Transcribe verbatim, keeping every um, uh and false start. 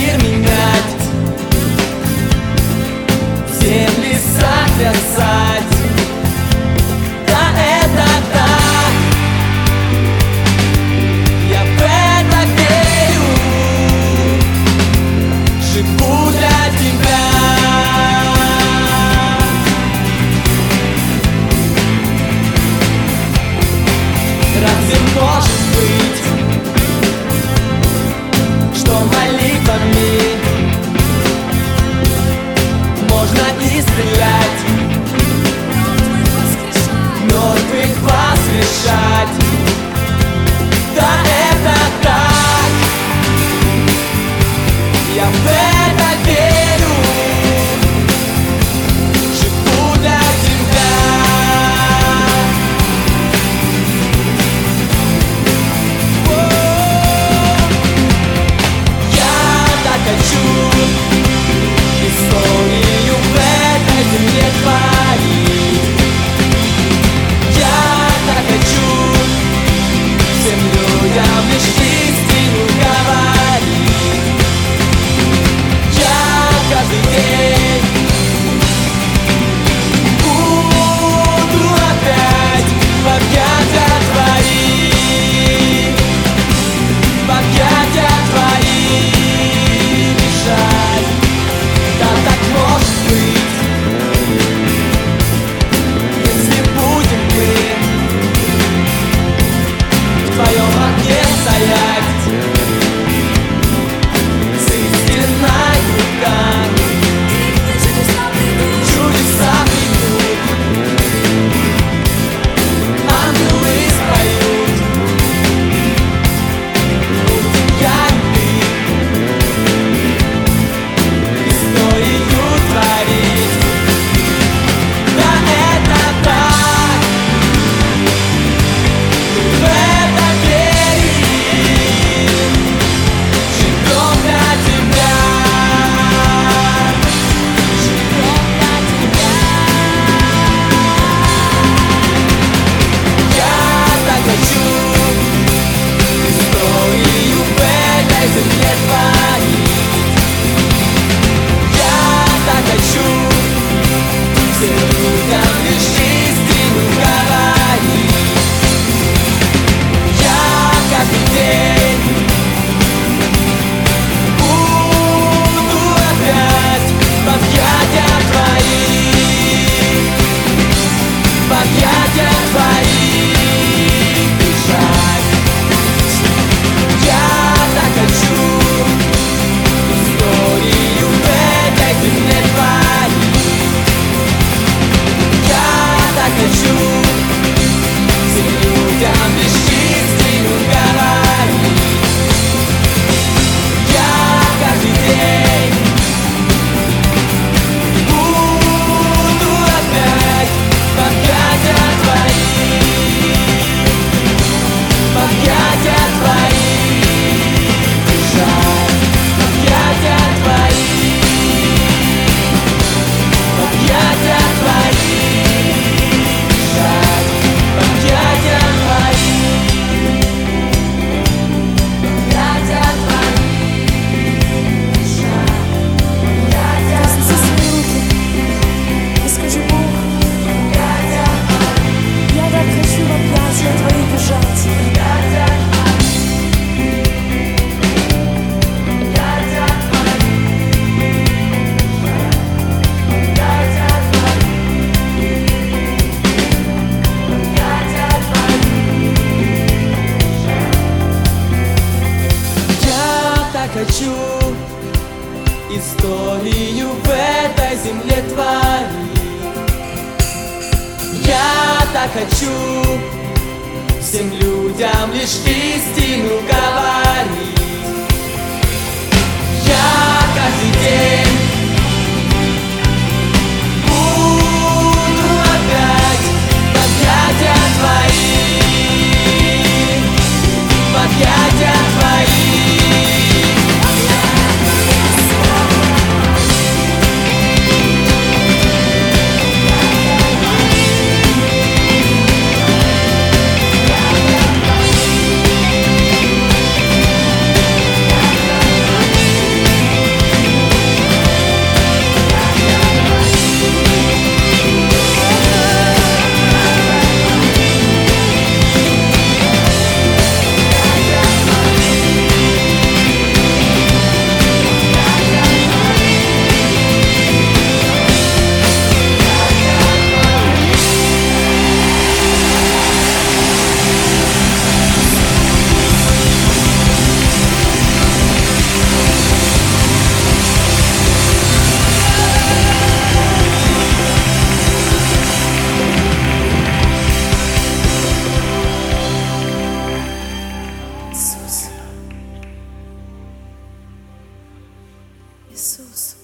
мир менять, все леса красать. Да, это так, я в это верю, живу для тебя. Разве может быть, что молитвами можно исцелять, мертвых воскрешать? Да, это так, я в это верю, живу для тебя. Хочу историю в этой земле творить. Я так хочу всем людям лишь истину говорить. Я каждый день буду опять в объятия твои, в объятия твои. Да, так может быть, если будем мы в твоем огне стоять, с истинной в руках. Чудеса придут, ангелы споют, будем я и ты историю творить. Да, это так, мы в это верим, живем для тебя, живем для тебя. Я так хочу историю в этой земле творить. Я так хочу всем людям лишь истину говорить. Я каждый день буду опять в объятия твои, в объятия твои бежать. Я так хочу историю в этой земле творить. Я так хочу всем людям лишь истину говорить. Я каждый день буду опять в объятия твои, в объятия твои бежать, в объятия твои, в объятия твои бежать, в объятия твои, в объятия твои бежать, в объятия И скажи, Бог, объятия твои, я так хочу в объятия твои бежать. объятия твои, объятия твои, объятия твои, объятия твои. Я так хочу историю в этой земле творить. Я так хочу всем людям лишь истину говорить. Я каждый день буду опять в объятия твои, в объятия твои. Иисус.